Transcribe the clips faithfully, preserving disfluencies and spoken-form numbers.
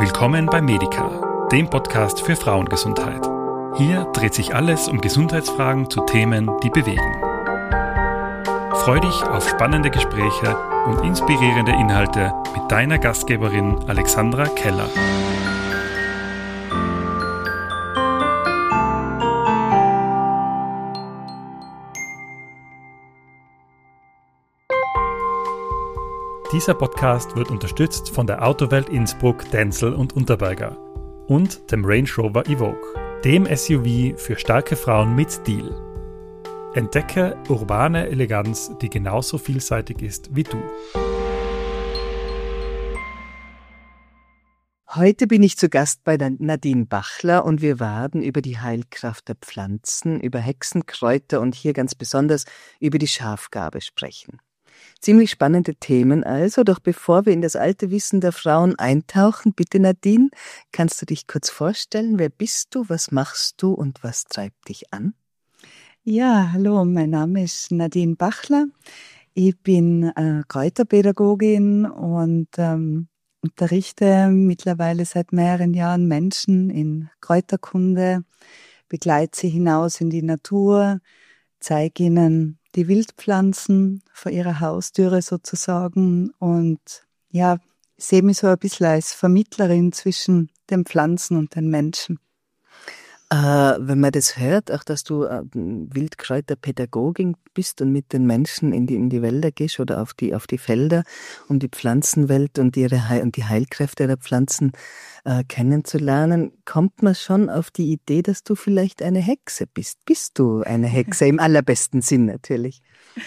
Willkommen bei Medica, dem Podcast für Frauengesundheit. Hier dreht sich alles um Gesundheitsfragen zu Themen, die bewegen. Freu dich auf spannende Gespräche und inspirierende Inhalte mit deiner Gastgeberin Alexandra Keller. Dieser Podcast wird unterstützt von der Autowelt Innsbruck, Denzel und Unterberger und dem Range Rover Evoque, dem S U V für starke Frauen mit Stil. Entdecke urbane Eleganz, die genauso vielseitig ist wie du. Heute bin ich zu Gast bei Nadine Bachler und wir werden über die Heilkraft der Pflanzen, über Hexenkräuter und hier ganz besonders über die Schafgarbe sprechen. Ziemlich spannende Themen also, doch bevor wir in das alte Wissen der Frauen eintauchen, bitte Nadine, kannst du dich kurz vorstellen, wer bist du, was machst du und was treibt dich an? Ja, hallo, mein Name ist Nadine Bachler. Ich bin äh, Kräuterpädagogin und ähm, unterrichte mittlerweile seit mehreren Jahren Menschen in Kräuterkunde, begleite sie hinaus in die Natur, zeige ihnen die Wildpflanzen vor ihrer Haustüre sozusagen und ja, sehe mich so ein bisschen als Vermittlerin zwischen den Pflanzen und den Menschen. Äh, wenn man das hört, auch dass du äh, Wildkräuterpädagogin bist und mit den Menschen in die, in die Wälder gehst oder auf die, auf die Felder, um die Pflanzenwelt und, ihre Heil- und die Heilkräfte der Pflanzen äh, kennenzulernen, kommt man schon auf die Idee, dass du vielleicht eine Hexe bist. Bist du eine Hexe? Im allerbesten Sinn natürlich.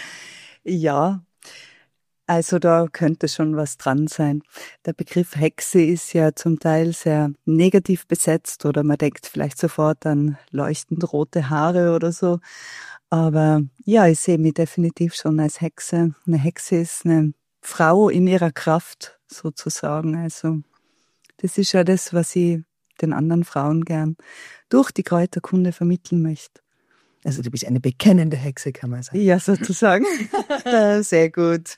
Ja, also da könnte schon was dran sein. Der Begriff Hexe ist ja zum Teil sehr negativ besetzt oder man denkt vielleicht sofort an leuchtend rote Haare oder so. Aber ja, ich sehe mich definitiv schon als Hexe. Eine Hexe ist eine Frau in ihrer Kraft sozusagen. Also das ist ja das, was ich den anderen Frauen gern durch die Kräuterkunde vermitteln möchte. Also du bist eine bekennende Hexe, kann man sagen. Ja, sozusagen. Sehr gut.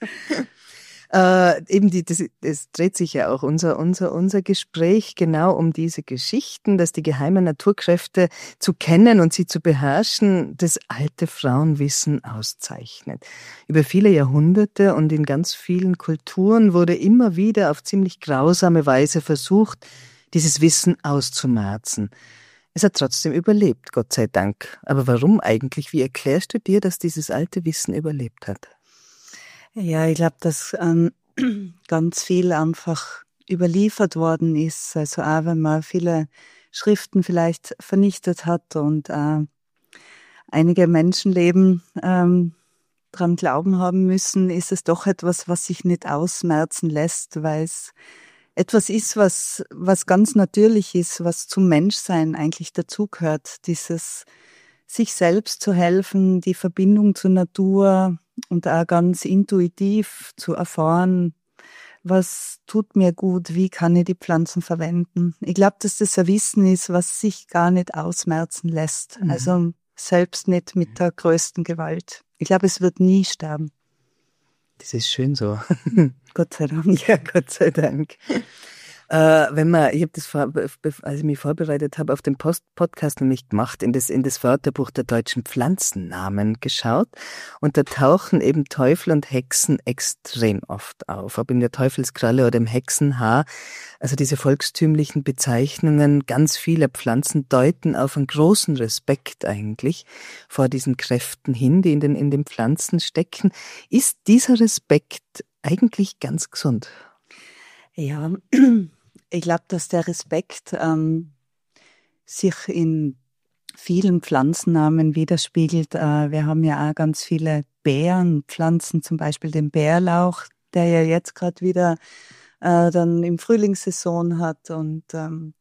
Äh, eben die, das, das dreht sich ja auch unser, unser, unser Gespräch genau um diese Geschichten, dass die geheimen Naturkräfte zu kennen und sie zu beherrschen, das alte Frauenwissen auszeichnet. Über viele Jahrhunderte und in ganz vielen Kulturen wurde immer wieder auf ziemlich grausame Weise versucht, dieses Wissen auszumerzen. Es hat trotzdem überlebt, Gott sei Dank. Aber warum eigentlich? Wie erklärst du dir, dass dieses alte Wissen überlebt hat? Ja, ich glaube, dass ähm, ganz viel einfach überliefert worden ist. Also auch wenn man viele Schriften vielleicht vernichtet hat und äh, einige Menschenleben ähm, dran glauben haben müssen, ist es doch etwas, was sich nicht ausmerzen lässt, weil es etwas ist, was, was ganz natürlich ist, was zum Menschsein eigentlich dazugehört. Dieses sich selbst zu helfen, die Verbindung zur Natur und auch ganz intuitiv zu erfahren, was tut mir gut, wie kann ich die Pflanzen verwenden. Ich glaube, dass das ein Wissen ist, was sich gar nicht ausmerzen lässt. Mhm. Also selbst nicht mit der größten Gewalt. Ich glaube, es wird nie sterben. Das ist schön so. Gott sei Dank. Ja, Gott sei Dank. Äh, wenn man, ich habe das, vor, als ich mich vorbereitet habe, auf den Post Podcast nämlich gemacht, in das, in das Wörterbuch der deutschen Pflanzennamen geschaut und da tauchen eben Teufel und Hexen extrem oft auf, ob in der Teufelskralle oder im Hexenhaar. Also diese volkstümlichen Bezeichnungen ganz vieler Pflanzen deuten auf einen großen Respekt eigentlich vor diesen Kräften hin, die in den, in den Pflanzen stecken. Ist dieser Respekt eigentlich ganz gesund? Ja, ich glaube, dass der Respekt ähm, sich in vielen Pflanzennamen widerspiegelt. Äh, wir haben ja auch ganz viele Beerenpflanzen, zum Beispiel den Bärlauch, der ja jetzt gerade wieder äh, dann im Frühlingssaison hat. Und ähm,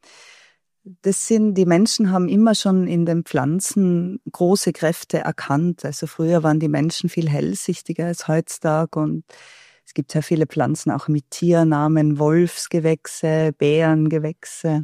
das sind, die Menschen haben immer schon in den Pflanzen große Kräfte erkannt. Also früher waren die Menschen viel hellsichtiger als heutzutage und es gibt sehr viele Pflanzen auch mit Tiernamen, Wolfsgewächse, Bärengewächse.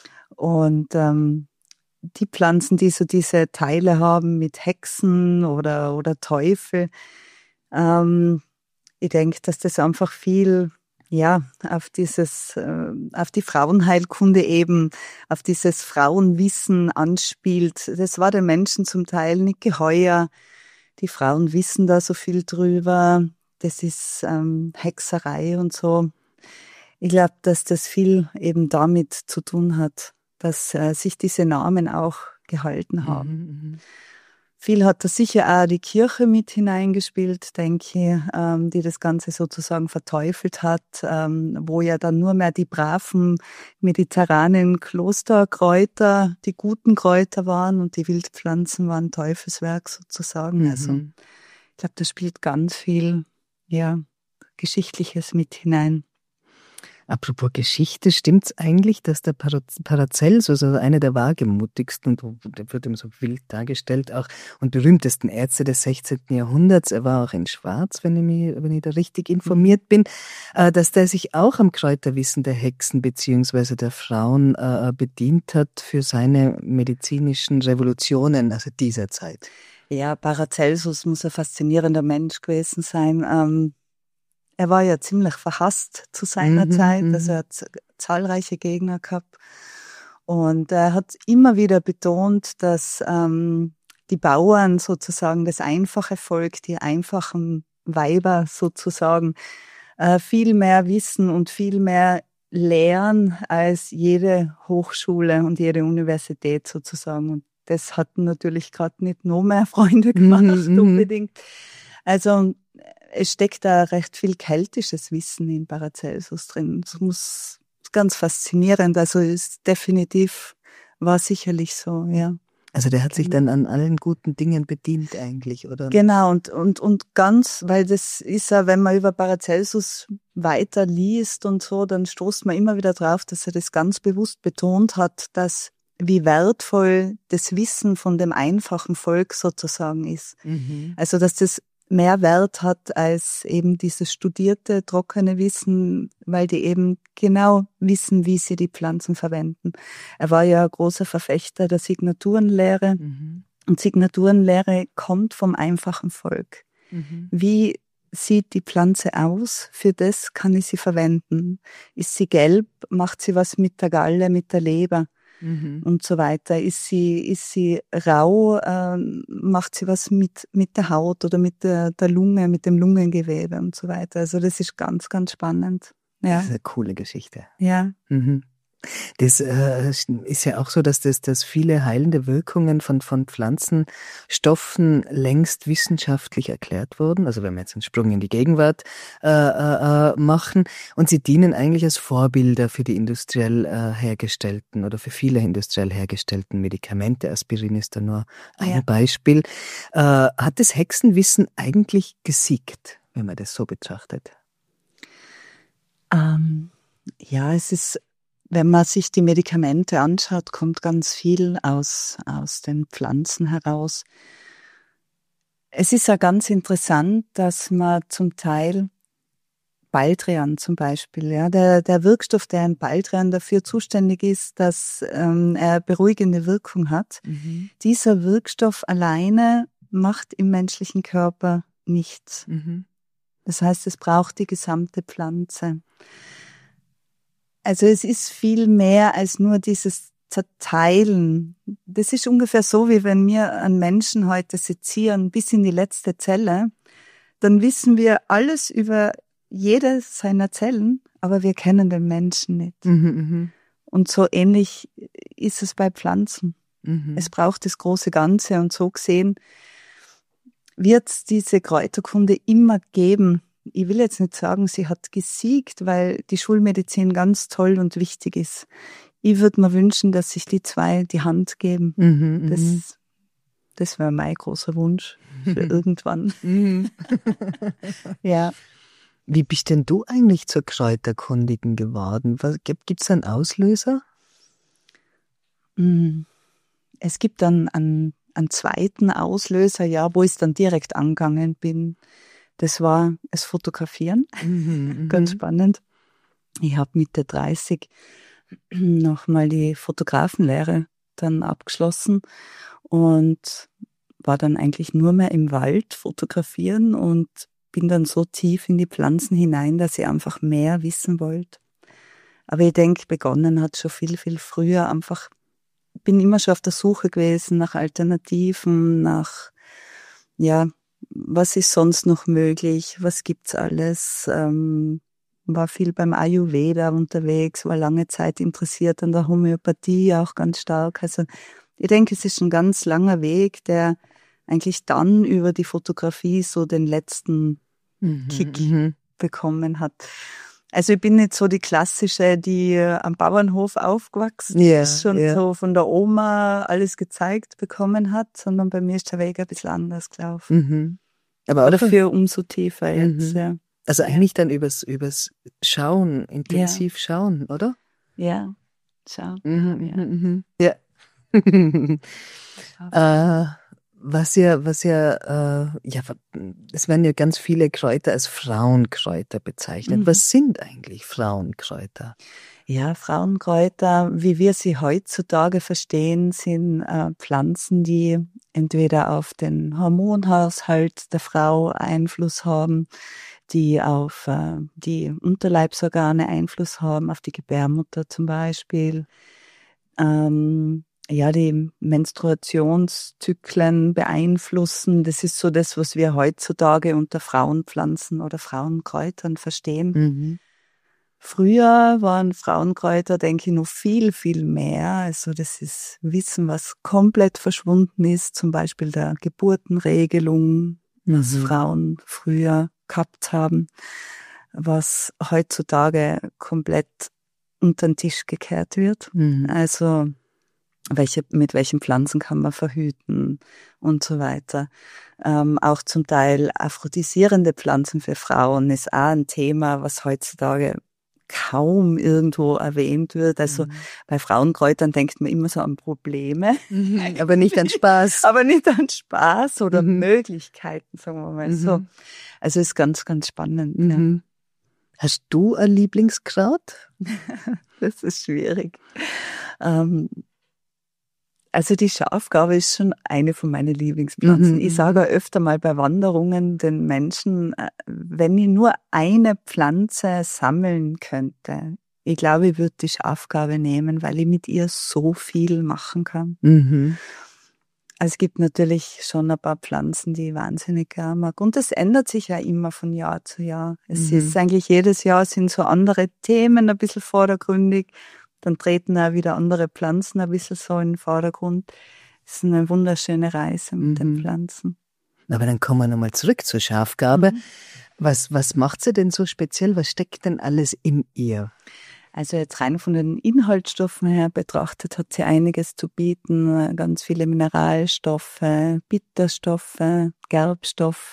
Und ähm, die Pflanzen, die so diese Teile haben mit Hexen oder, oder Teufel, ähm, ich denke, dass das einfach viel ja, auf dieses, äh, auf die Frauenheilkunde eben, auf dieses Frauenwissen anspielt. Das war den Menschen zum Teil nicht geheuer. Die Frauen wissen da so viel drüber. Das ist ähm, Hexerei und so. Ich glaube, dass das viel eben damit zu tun hat, dass äh, sich diese Namen auch gehalten haben. Mhm, Viel hat da sicher auch die Kirche mit hineingespielt, denke ich, ähm, die das Ganze sozusagen verteufelt hat, ähm, wo ja dann nur mehr die braven mediterranen Klosterkräuter, die guten Kräuter waren und die Wildpflanzen waren Teufelswerk sozusagen. mhm. Also ich glaube, da spielt ganz viel, ja, Geschichtliches mit hinein. Apropos Geschichte, stimmt's eigentlich, dass der Paracelsus, also einer der wagemutigsten, und der wird ihm so wild dargestellt, auch und berühmtesten Ärzte des sechzehnten Jahrhunderts, er war auch in Schwarz, wenn ich, mich, wenn ich da richtig informiert bin, dass der sich auch am Kräuterwissen der Hexen beziehungsweise der Frauen bedient hat für seine medizinischen Revolutionen, also dieser Zeit. Ja, Paracelsus muss ein faszinierender Mensch gewesen sein. Ähm, Er war ja ziemlich verhasst zu seiner Mhm, Zeit, mhm. also er hat zahlreiche Gegner gehabt. Und er hat immer wieder betont, dass ähm, die Bauern sozusagen, das einfache Volk, die einfachen Weiber sozusagen, äh, viel mehr wissen und viel mehr lehren als jede Hochschule und jede Universität sozusagen. Und das hatten natürlich gerade nicht noch mehr Freunde gemacht, Mhm, mhm. unbedingt. Also es steckt da recht viel keltisches Wissen in Paracelsus drin. Das muss ganz faszinierend. Also ist definitiv, war sicherlich so, ja. Also der hat sich dann an allen guten Dingen bedient eigentlich, oder? Genau, und, und, und ganz, weil das ist ja, wenn man über Paracelsus weiter liest und so, dann stoßt man immer wieder drauf, dass er das ganz bewusst betont hat, dass wie wertvoll das Wissen von dem einfachen Volk sozusagen ist. Mhm. Also, dass das mehr Wert hat als eben dieses studierte, trockene Wissen, weil die eben genau wissen, wie sie die Pflanzen verwenden. Er war ja ein großer Verfechter der Signaturenlehre. Mhm. Und Signaturenlehre kommt vom einfachen Volk. Mhm. Wie sieht die Pflanze aus? Für das kann ich sie verwenden. Ist sie gelb? Macht sie was mit der Galle, mit der Leber? Mhm. Und so weiter. Ist sie, ist sie rau, äh, macht sie was mit, mit der Haut oder mit der, der Lunge, mit dem Lungengewebe und so weiter. Also das ist ganz, ganz spannend. Ja. Das ist eine coole Geschichte. Ja. Mhm. Das äh, ist ja auch so, dass, das, dass viele heilende Wirkungen von, von Pflanzenstoffen längst wissenschaftlich erklärt wurden. Also wenn wir jetzt einen Sprung in die Gegenwart äh, äh, machen. Und sie dienen eigentlich als Vorbilder für die industriell äh, hergestellten oder für viele industriell hergestellten Medikamente. Aspirin ist da nur ein Ja. Beispiel. Äh, hat das Hexenwissen eigentlich gesiegt, wenn man das so betrachtet? Ähm, ja, es ist, wenn man sich die Medikamente anschaut, kommt ganz viel aus, aus den Pflanzen heraus. Es ist ja ganz interessant, dass man zum Teil Baldrian zum Beispiel, ja, der, der Wirkstoff, der in Baldrian dafür zuständig ist, dass ähm, er beruhigende Wirkung hat, Mhm. dieser Wirkstoff alleine macht im menschlichen Körper nichts. Mhm. Das heißt, es braucht die gesamte Pflanze. Also es ist viel mehr als nur dieses Zerteilen. Das ist ungefähr so, wie wenn wir einen Menschen heute sezieren bis in die letzte Zelle, dann wissen wir alles über jede seiner Zellen, aber wir kennen den Menschen nicht. Mhm, mhm. Und so ähnlich ist es bei Pflanzen. Mhm. Es braucht das große Ganze und so gesehen wird es diese Kräuterkunde immer geben. Ich will jetzt nicht sagen, sie hat gesiegt, weil die Schulmedizin ganz toll und wichtig ist. Ich würde mir wünschen, dass sich die zwei die Hand geben. Mhm, mhm. Das, das wäre mein großer Wunsch für irgendwann. Mhm. Ja. Wie bist denn du eigentlich zur Kräuterkundigen geworden? Was, gibt es einen Auslöser? Mm. Es gibt dann einen, einen zweiten Auslöser, ja, wo ich dann direkt angegangen bin. Das war das Fotografieren. Mhm, Ganz spannend. Ich habe Mitte dreißig nochmal die Fotografenlehre dann abgeschlossen und war dann eigentlich nur mehr im Wald fotografieren und bin dann so tief in die Pflanzen hinein, dass ich einfach mehr wissen wollte. Aber ich denke, begonnen hat schon viel, viel früher. Einfach bin immer schon auf der Suche gewesen nach Alternativen, nach, ja, was ist sonst noch möglich, was gibt's alles, ähm, war viel beim Ayurveda unterwegs, war lange Zeit interessiert an der Homöopathie auch ganz stark. Also ich denke, es ist ein ganz langer Weg, der eigentlich dann über die Fotografie so den letzten Mhm, Kick mhm. bekommen hat. Also ich bin nicht so die klassische, die äh, am Bauernhof aufgewachsen Ja, ist, schon ja. so von der Oma alles gezeigt bekommen hat, sondern bei mir ist der Weg ein bisschen anders gelaufen. Mhm. Aber Aber auch, dafür umso tiefer jetzt, Mhm. ja. also Ja. eigentlich dann übers, übers Schauen, intensiv schauen, oder? Ja, schau. Mhm, Ja. mhm, mhm. Ja. äh, was ja, was ja, äh, ja, es werden ja ganz viele Kräuter als Frauenkräuter bezeichnet. Mhm. Was sind eigentlich Frauenkräuter? Ja, Frauenkräuter, wie wir sie heutzutage verstehen, sind äh, Pflanzen, die entweder auf den Hormonhaushalt der Frau Einfluss haben, die auf äh, die Unterleibsorgane Einfluss haben, auf die Gebärmutter zum Beispiel, ähm, ja, die Menstruationszyklen beeinflussen. Das ist so das, was wir heutzutage unter Frauenpflanzen oder Frauenkräutern verstehen. Mhm. Früher waren Frauenkräuter, denke ich, noch viel, viel mehr. Also das ist Wissen, was komplett verschwunden ist, zum Beispiel der Geburtenregelung, was Mhm. Frauen früher gehabt haben, was heutzutage komplett unter den Tisch gekehrt wird. Mhm. Also welche, mit welchen Pflanzen kann man verhüten und so weiter. Ähm, auch zum Teil aphrodisierende Pflanzen für Frauen ist auch ein Thema, was heutzutage kaum irgendwo erwähnt wird. Also Mhm. bei Frauenkräutern denkt man immer so an Probleme, Mhm. Aber nicht an Spaß. aber nicht an Spaß oder Mhm. Möglichkeiten, sagen wir mal so. Mhm. Also ist ganz, ganz spannend. Mhm. Hast du ein Lieblingskraut? Ja. Das ist schwierig. Ähm, Also die Schafgarbe ist schon eine von meinen Lieblingspflanzen. Mhm. Ich sage auch öfter mal bei Wanderungen den Menschen, äh, wenn ich nur eine Pflanze sammeln könnte, ich glaube, ich würde die Schafgarbe nehmen, weil ich mit ihr so viel machen kann. Mhm. Also es gibt natürlich schon ein paar Pflanzen, die ich wahnsinnig gern mag. Und das ändert sich ja immer von Jahr zu Jahr. Es Mhm. ist eigentlich jedes Jahr sind so andere Themen ein bisschen vordergründig. Dann treten auch wieder andere Pflanzen ein bisschen so in den Vordergrund. Es ist eine wunderschöne Reise mit Mhm. den Pflanzen. Aber dann kommen wir nochmal zurück zur Schafgarbe. Mhm. Was, was macht sie denn so speziell? Was steckt denn alles in ihr? Also jetzt rein von den Inhaltsstoffen her betrachtet hat sie einiges zu bieten. Ganz viele Mineralstoffe, Bitterstoffe, Gerbstoffe.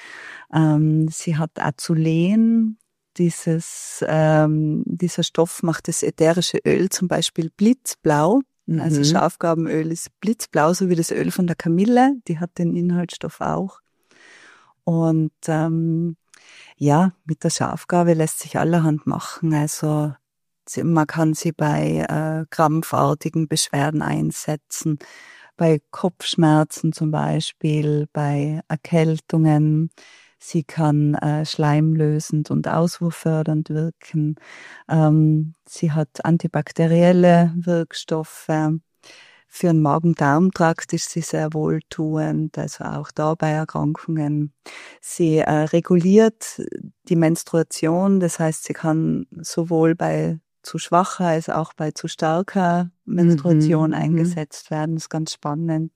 Ähm, sie hat Azulen. Dieses, ähm, dieser Stoff macht das ätherische Öl zum Beispiel blitzblau. Mhm. Also Schafgarbenöl ist blitzblau, so wie das Öl von der Kamille. Die hat den Inhaltsstoff auch. Und ähm, ja, mit der Schafgarbe lässt sich allerhand machen. Also sie, man kann sie bei äh, krampfartigen Beschwerden einsetzen, bei Kopfschmerzen zum Beispiel, bei Erkältungen. Sie kann äh, schleimlösend und auswurffördernd wirken. Ähm, sie hat antibakterielle Wirkstoffe. Für den Magen-Darm-Trakt ist sie sehr wohltuend, also auch da bei Erkrankungen. Sie äh, reguliert die Menstruation, das heißt, sie kann sowohl bei zu schwacher als auch bei zu starker Menstruation Mhm. eingesetzt werden. Das ist ganz spannend.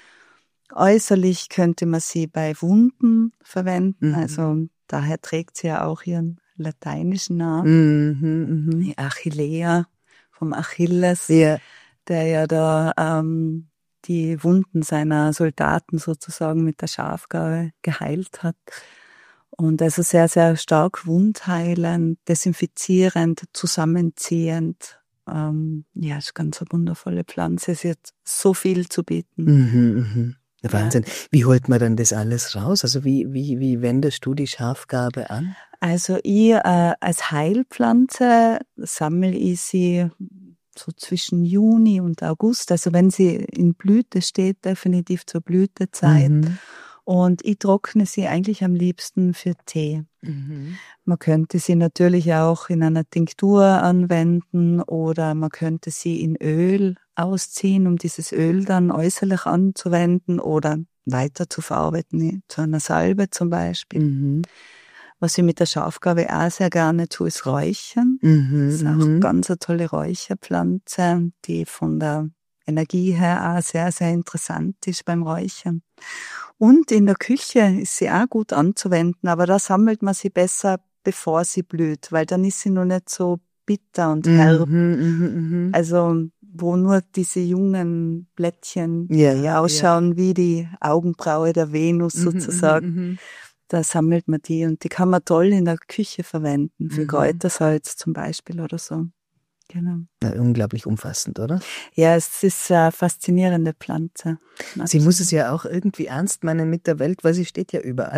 Äußerlich könnte man sie bei Wunden verwenden, Mhm. also daher trägt sie ja auch ihren lateinischen Namen. Mhm. Mhm. Die Achillea vom Achilles, Ja. der ja da ähm, die Wunden seiner Soldaten sozusagen mit der Schafgarbe geheilt hat. Und also sehr, sehr stark wundheilend, desinfizierend, zusammenziehend. Ähm, ja, ist ganz eine wundervolle Pflanze. Sie hat so viel zu bieten. Mhm. Mhm. Wahnsinn. Ja. Wie holt man dann das alles raus? Also wie, wie, wie wendest du die Schafgarbe an? Also ich äh, als Heilpflanze sammle ich sie so zwischen Juni und August. Also wenn sie in Blüte steht, definitiv zur Blütezeit. Mhm. Und ich trockne sie eigentlich am liebsten für Tee. Mhm. Man könnte sie natürlich auch in einer Tinktur anwenden oder man könnte sie in Öl ausziehen, um dieses Öl dann äußerlich anzuwenden oder weiter zu verarbeiten, zu einer Salbe zum Beispiel. Mhm. Was ich mit der Schafgarbe auch sehr gerne tue, ist Räuchern. Mhm. Das ist auch eine ganz eine tolle Räucherpflanze, die von der Energie her auch sehr, sehr interessant ist beim Räuchern. Und in der Küche ist sie auch gut anzuwenden, aber da sammelt man sie besser, bevor sie blüht, weil dann ist sie noch nicht so bitter und herb. Mhm, mhm, mhm. Also wo nur diese jungen Blättchen Ja, die ausschauen ja. wie die Augenbraue der Venus sozusagen. Mhm, mhm, Da sammelt man die und die kann man toll in der Küche verwenden, für Mhm. Kräutersalz zum Beispiel oder so. Genau. Ja, unglaublich umfassend, oder? Ja, es ist eine faszinierende Pflanze. Sie muss es ja auch irgendwie ernst meinen mit der Welt, weil sie steht ja überall.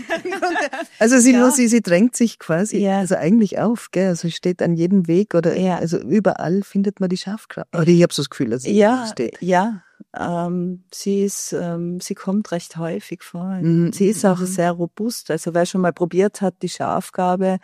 Also sie, Ja. nur, sie, sie drängt sich quasi Ja. also eigentlich auf, gell? Also sie steht an jedem Weg oder Ja. also überall findet man die Schafgarbe. Oder ich habe so das Gefühl, dass sie Ja, steht. ja. Ähm, sie ist, ähm, sie kommt recht häufig vor. Mhm. Sie ist auch Mhm. sehr robust. Also wer schon mal probiert hat, die Schafgarbe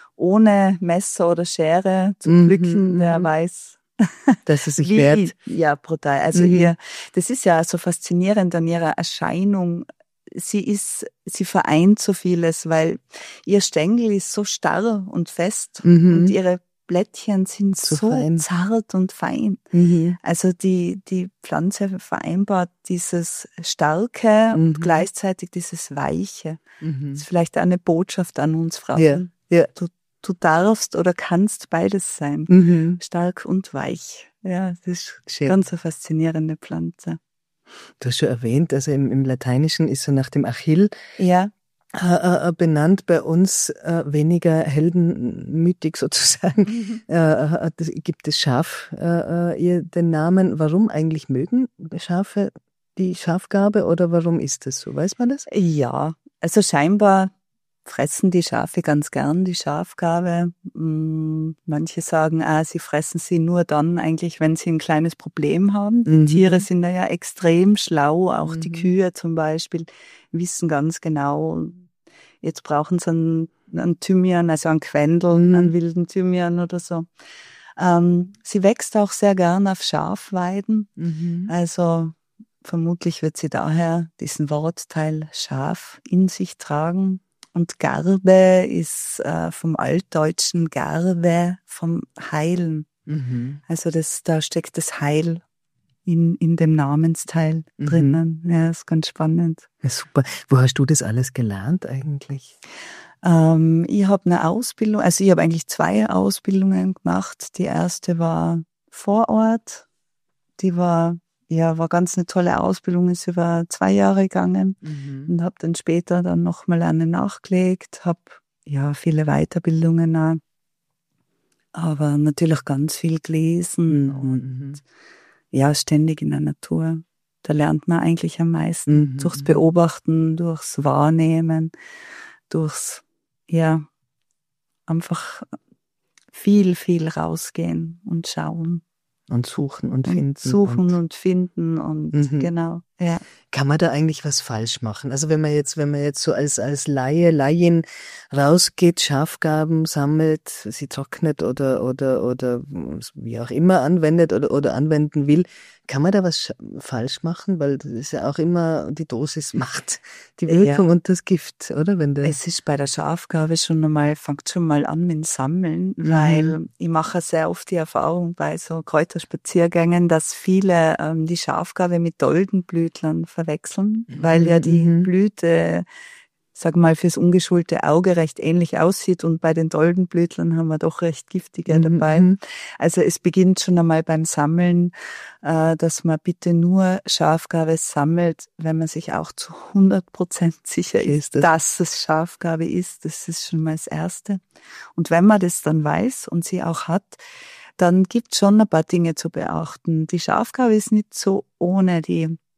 ohne Messer oder Schere zu Mhm, pflücken, der mhm. weiß, Dass es sich wie, wehrt. ja, brutal. Also Mhm. ihr, das ist ja so faszinierend an ihrer Erscheinung. Sie ist, sie vereint so vieles, weil ihr Stängel ist so starr und fest Mhm. und ihre Blättchen sind So so, fein. zart und fein. Mhm. Also die, die Pflanze vereinbart dieses Starke Mhm. und gleichzeitig dieses Weiche. Mhm. Das ist vielleicht auch eine Botschaft an uns Frauen. Ja, ja. Du, du darfst oder kannst beides sein. Mhm. Stark und weich. Ja, das ist Schön. ganz eine faszinierende Pflanze. Du hast schon erwähnt, also im, im Lateinischen ist so nach dem Achill Ja, äh, äh, benannt, bei uns äh, weniger heldenmütig sozusagen. äh, äh, das, gibt es Schaf äh, äh, ihr den Namen. Warum eigentlich mögen Schafe die Schafgarbe oder warum ist das so? Weiß man das? ja. Also scheinbar fressen die Schafe ganz gern die Schafgarbe. Mm, Manche sagen, ah, sie fressen sie nur dann eigentlich, wenn sie ein kleines Problem haben. Die Mhm. Tiere sind da ja extrem schlau, auch die Mhm. Kühe zum Beispiel wissen ganz genau, jetzt brauchen sie einen, einen Thymian, also einen Quendel, Mhm. einen wilden Thymian oder so. Ähm, sie wächst auch sehr gern auf Schafweiden. Mhm. Also vermutlich wird sie daher diesen Wortteil Schaf in sich tragen. Und Garbe ist äh, vom altdeutschen Garbe, vom Heilen. Mhm. Also das, da steckt das Heil in, in dem Namensteil Mhm. drinnen. Ja, ist ganz spannend. Ja, super. Wo hast du das alles gelernt eigentlich? Ähm, ich habe eine Ausbildung, also ich habe eigentlich zwei Ausbildungen gemacht. Die erste war vor Ort. Die war, ja, war ganz eine tolle Ausbildung, ist über zwei Jahre gegangen. Mhm. Und habe dann später dann nochmal eine nachgelegt, habe ja viele Weiterbildungen auch, aber natürlich ganz viel gelesen Mhm. und ja, ständig in der Natur. Da lernt man eigentlich am meisten. Mhm. Durchs Beobachten, durchs Wahrnehmen, durchs, ja, einfach viel, viel rausgehen und schauen. Und suchen und Und finden. suchen und und finden und Mhm. genau, ja. Kann man da eigentlich was falsch machen? Also wenn man jetzt, wenn man jetzt so als, als Laie, Laien rausgeht, Schafgarben sammelt, sie trocknet oder, oder, oder wie auch immer anwendet oder, oder anwenden will, kann man da was sch- falsch machen? Weil das ist ja auch immer, die Dosis macht die Wirkung Ja. und das Gift, oder? Wenn der, Es ist bei der Schafgarbe schon einmal, fängt schon mal an mit dem Sammeln, Mhm. weil ich mache sehr oft die Erfahrung bei so Kräuterspaziergängen, dass viele ähm, die Schafgarbe mit Doldenblütlern verwechseln, weil ja die Mhm. Blüte, sag mal, fürs ungeschulte Auge recht ähnlich aussieht und bei den Doldenblütlern haben wir doch recht giftige Mhm. dabei. Also es beginnt schon einmal beim Sammeln, äh, dass man bitte nur Schafgarbe sammelt, wenn man sich auch zu hundert Prozent sicher ist, Ist das- dass es Schafgarbe ist. Das ist schon mal das Erste. Und wenn man das dann weiß und sie auch hat, dann gibt es schon ein paar Dinge zu beachten. Die Schafgarbe ist nicht so ohne. Die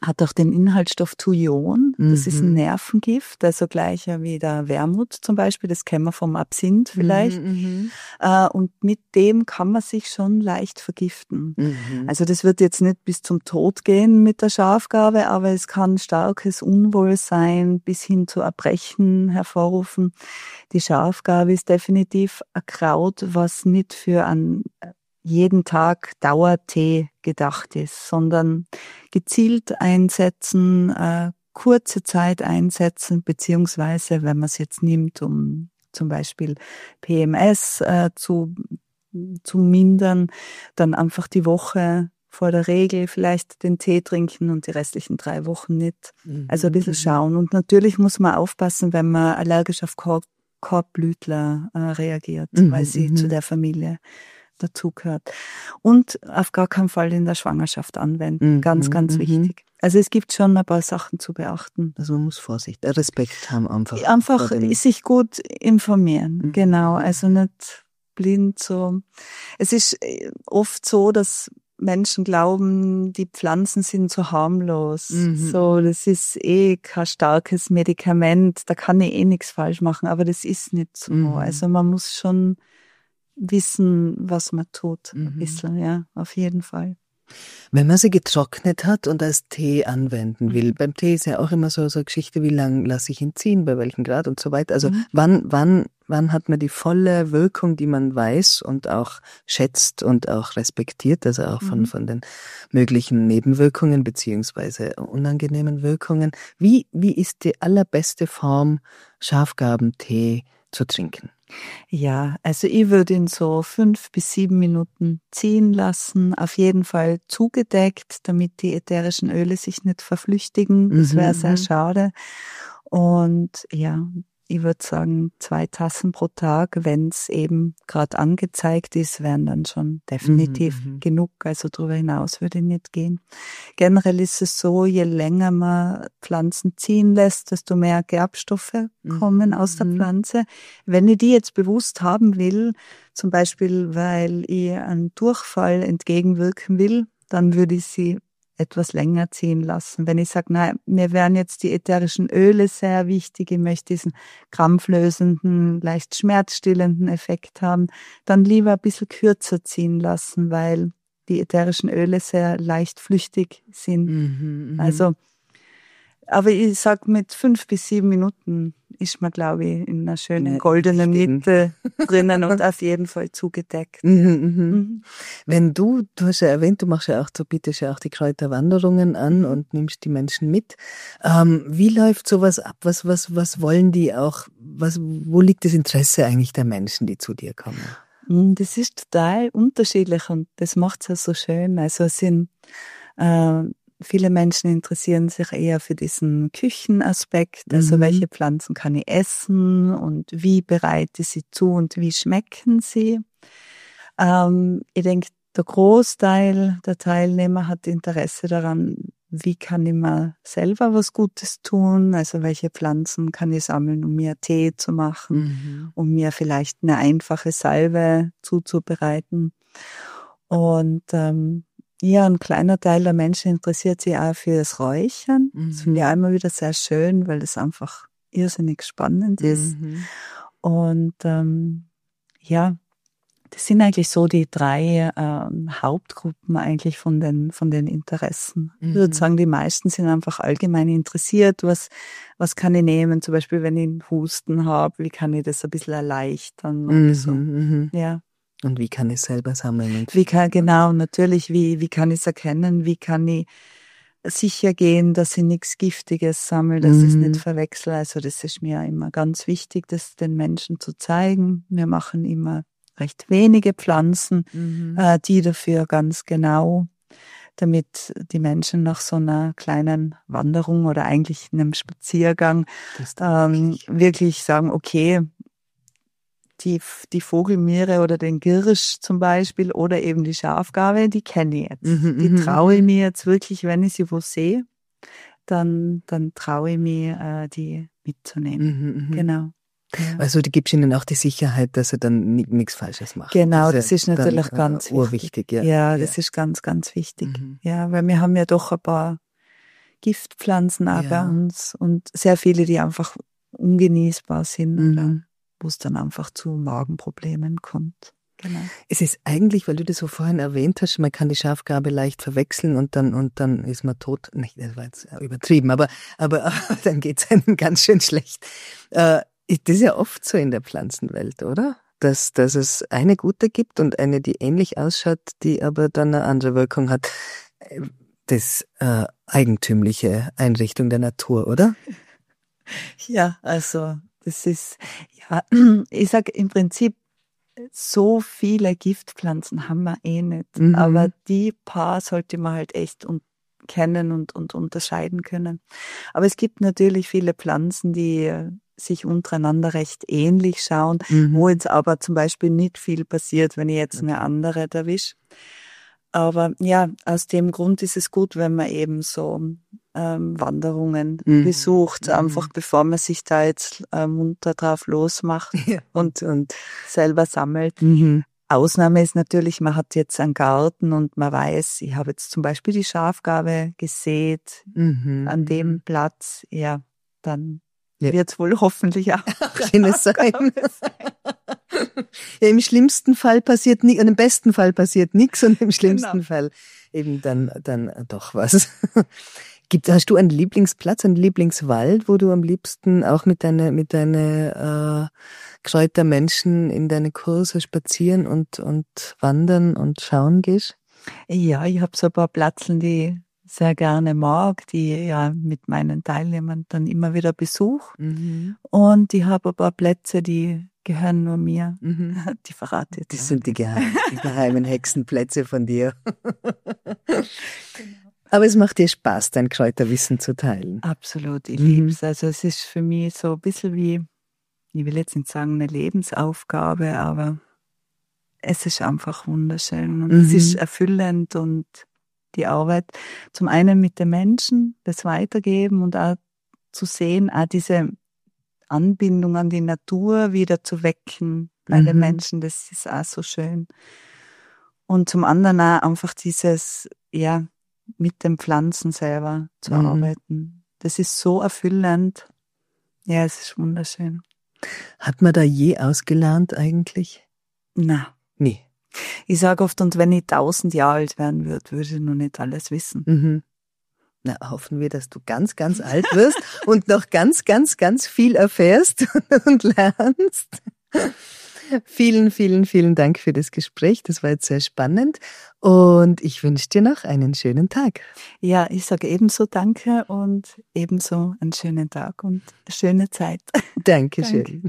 hat auch den Inhaltsstoff Thujon. Das Mhm. ist ein Nervengift, also gleicher wie der Wermut zum Beispiel. Das kennen wir vom Absinth vielleicht. Mhm. Äh, Und mit dem kann man sich schon leicht vergiften. Mhm. Also das wird jetzt nicht bis zum Tod gehen mit der Schafgabe, aber es kann starkes Unwohlsein bis hin zu Erbrechen hervorrufen. Die Schafgabe ist definitiv ein Kraut, was nicht für einen jeden Tag Dauertee gedacht ist, sondern gezielt einsetzen, äh, kurze Zeit einsetzen, beziehungsweise wenn man es jetzt nimmt, um zum Beispiel P M S äh, zu, zu mindern, dann einfach die Woche vor der Regel vielleicht den Tee trinken und die restlichen drei Wochen nicht. Mhm. Also ein bisschen schauen. Und natürlich muss man aufpassen, wenn man allergisch auf Korb, Korbblütler äh, reagiert, Mhm, weil sie mhm. zu der Familie dazugehört. Und auf gar keinen Fall in der Schwangerschaft anwenden. Mhm, Ganz, ganz mhm. wichtig. Also es gibt schon ein paar Sachen zu beachten. Also man muss Vorsicht, äh, Respekt haben einfach. Einfach vor dem- sich gut informieren. Mhm. Genau. Also nicht blind so. Es ist äh, oft so, dass Menschen glauben, die Pflanzen sind so harmlos. Mhm. So, das ist eh kein starkes Medikament, da kann ich eh nichts falsch machen, aber das ist nicht so. Mhm. Also man muss schon wissen, was man tut. Mhm. Ein bisschen, ja, auf jeden Fall. Wenn man sie getrocknet hat und als Tee anwenden will, Mhm. beim Tee ist ja auch immer so so eine Geschichte, wie lang lasse ich ihn ziehen, bei welchem Grad und so weiter. Also Mhm. wann wann wann hat man die volle Wirkung, die man weiß und auch schätzt und auch respektiert, also auch von Mhm. von den möglichen Nebenwirkungen beziehungsweise unangenehmen Wirkungen. Wie wie ist die allerbeste Form, Schafgabentee zu trinken? Ja, also ich würde ihn so fünf bis sieben Minuten ziehen lassen, auf jeden Fall zugedeckt, damit die ätherischen Öle sich nicht verflüchtigen. Das Mhm, wäre sehr mhm. schade. Und ja, ich würde sagen, zwei Tassen pro Tag, wenn es eben gerade angezeigt ist, wären dann schon definitiv Mhm, mhm. genug. Also darüber hinaus würde ich nicht gehen. Generell ist es so, je länger man Pflanzen ziehen lässt, desto mehr Gerbstoffe Mhm, kommen aus der mhm. Pflanze. Wenn ich die jetzt bewusst haben will, zum Beispiel, weil ich einen Durchfall entgegenwirken will, dann würde ich sie etwas länger ziehen lassen. Wenn ich sage, nein, mir wären jetzt die ätherischen Öle sehr wichtig, ich möchte diesen krampflösenden, leicht schmerzstillenden Effekt haben, dann lieber ein bisschen kürzer ziehen lassen, weil die ätherischen Öle sehr leicht flüchtig sind. Mhm, mhm. Also, aber ich sag, mit fünf bis sieben Minuten ist man, glaube ich, in einer schönen Ja, goldenen richtigen. Mitte drinnen und auf jeden Fall zugedeckt. Mhm, mhm. Mhm. Wenn du, du hast ja erwähnt, du machst ja auch, du bietest ja auch die Kräuterwanderungen an Mhm. und nimmst die Menschen mit. Ähm, wie läuft sowas ab? Was, was, was wollen die auch? Was, wo liegt das Interesse eigentlich der Menschen, die zu dir kommen? Mm, Das ist total unterschiedlich und das macht es ja so schön. Also es sind äh, viele Menschen interessieren sich eher für diesen Küchenaspekt, also Mhm. welche Pflanzen kann ich essen und wie bereite ich sie zu und wie schmecken sie. Ähm, ich denke, der Großteil der Teilnehmer hat Interesse daran, wie kann ich mir selber was Gutes tun, also welche Pflanzen kann ich sammeln, um mir Tee zu machen, Mhm. um mir vielleicht eine einfache Salbe zuzubereiten. Und ähm, ja, ein kleiner Teil der Menschen interessiert sich auch für das Räuchern. Das finde ich auch immer wieder sehr schön, weil das einfach irrsinnig spannend ist. Mhm. Und ähm, ja, das sind eigentlich so die drei ähm, Hauptgruppen eigentlich von den von den Interessen. Ich würde Mhm. sagen, die meisten sind einfach allgemein interessiert. Was was kann ich nehmen? Zum Beispiel, wenn ich einen Husten habe, wie kann ich das ein bisschen erleichtern und Mhm. so. Mhm. Ja, Und wie kann ich es selber sammeln? Und wie kann genau natürlich wie wie kann ich es erkennen? Wie kann ich sicher gehen, dass ich nichts Giftiges sammle, dass ich es Mhm. nicht verwechsel? Also das ist mir immer ganz wichtig, das den Menschen zu zeigen. Wir machen immer recht wenige Pflanzen, Mhm. äh, die dafür ganz genau, damit die Menschen nach so einer kleinen Wanderung oder eigentlich einem Spaziergang Das ähm, wirklich sagen, okay, die, die Vogelmiere oder den Girsch zum Beispiel oder eben die Schafgarbe, die kenne ich jetzt. Mhm, Die mhm, traue ich mhm. mir jetzt wirklich, wenn ich sie wo sehe, dann, dann traue ich mir, äh, die mitzunehmen. Mhm, mhm. Genau. Ja. Also du gibst ihnen auch die Sicherheit, dass sie dann ni- nichts Falsches machen. Genau, Das das ist ja natürlich dann, ganz äh, urwichtig. wichtig. Ja, Ja, das ist ganz, ganz wichtig. Mhm. Ja, weil wir haben ja doch ein paar Giftpflanzen auch Ja. bei uns und sehr viele, die einfach ungenießbar sind Mhm. oder wo es dann einfach zu Magenproblemen kommt. Genau. Es ist eigentlich, weil du das so vorhin erwähnt hast, man kann die Schafgarbe leicht verwechseln und dann und dann ist man tot. Nicht, das war jetzt übertrieben, aber aber dann geht's einem ganz schön schlecht. Äh, das ist ja oft so in der Pflanzenwelt, oder? Dass dass es eine gute gibt und eine, die ähnlich ausschaut, die aber dann eine andere Wirkung hat. Das äh, eigentümliche Einrichtung der Natur, oder? Ja, also das ist, ja, ich sag im Prinzip, so viele Giftpflanzen haben wir eh nicht. Mhm. Aber die paar sollte man halt echt un- kennen und, und unterscheiden können. Aber es gibt natürlich viele Pflanzen, die äh, sich untereinander recht ähnlich schauen, Mhm. wo jetzt aber zum Beispiel nicht viel passiert, wenn ich jetzt eine andere erwische. Aber ja, aus dem Grund ist es gut, wenn man eben so ähm, Wanderungen Mhm. besucht, Mhm. einfach bevor man sich da jetzt äh, munter drauf losmacht Ja. und, und selber sammelt. Mhm. Ausnahme ist natürlich, man hat jetzt einen Garten und man weiß, ich habe jetzt zum Beispiel die Schafgarbe gesät Mhm. an dem Platz, ja, dann Ja. wird es wohl hoffentlich auch Kann es sein. Ja, im schlimmsten Fall passiert nichts, und im besten Fall passiert nichts und im schlimmsten Genau. Fall eben dann, dann doch was. Gibt, hast du einen Lieblingsplatz, einen Lieblingswald, wo du am liebsten auch mit deinen mit deine, äh, Kräutermenschen in deine Kurse spazieren und, und wandern und schauen gehst? Ja, ich habe so ein paar Platzeln, die ich sehr gerne mag, die ich ja mit meinen Teilnehmern dann immer wieder besuche. Mhm. Und ich habe ein paar Plätze, die gehören nur mir. Mhm. Die verrate ich jetzt Das auch sind die nicht. geheimen, die geheimen Hexenplätze von dir. Aber es macht dir Spaß, dein Kräuterwissen zu teilen. Absolut, ich Mhm. lieb's. Also es ist für mich so ein bisschen wie, ich will jetzt nicht sagen eine Lebensaufgabe, aber es ist einfach wunderschön und Mhm. es ist erfüllend und die Arbeit zum einen mit den Menschen, das Weitergeben und auch zu sehen, auch diese Anbindung an die Natur wieder zu wecken bei Mhm. den Menschen, das ist auch so schön. Und zum anderen auch einfach dieses, ja, mit den Pflanzen selber zu Mhm. arbeiten. Das ist so erfüllend. Ja, es ist wunderschön. Hat man da je ausgelernt eigentlich? Na, Nee. ich sage oft, und wenn ich tausend Jahre alt werden würde, würde ich noch nicht alles wissen. Mhm. Na, hoffen wir, dass du ganz, ganz alt wirst und noch ganz, ganz, ganz viel erfährst und lernst. Vielen, vielen, vielen Dank für das Gespräch. Das war jetzt sehr spannend. Und ich wünsche dir noch einen schönen Tag. Ja, ich sage ebenso Danke und ebenso einen schönen Tag und eine schöne Zeit. Dankeschön.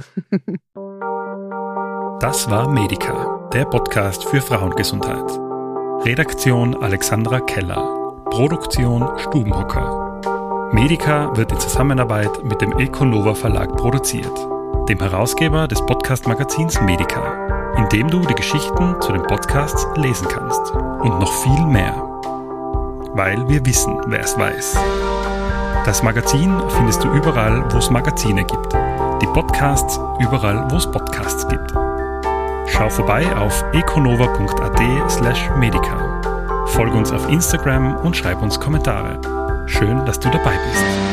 Das war Medica, der Podcast für Frauengesundheit. Redaktion Alexandra Keller. Produktion Stubenhocker. Medica wird in Zusammenarbeit mit dem Econova Verlag produziert, dem Herausgeber des Podcast-Magazins Medica, in dem du die Geschichten zu den Podcasts lesen kannst und noch viel mehr. Weil wir wissen, wer es weiß. Das Magazin findest du überall, wo es Magazine gibt. Die Podcasts überall, wo es Podcasts gibt. Schau vorbei auf econova.at slash medica. Folge uns auf Instagram und schreib uns Kommentare. Schön, dass du dabei bist.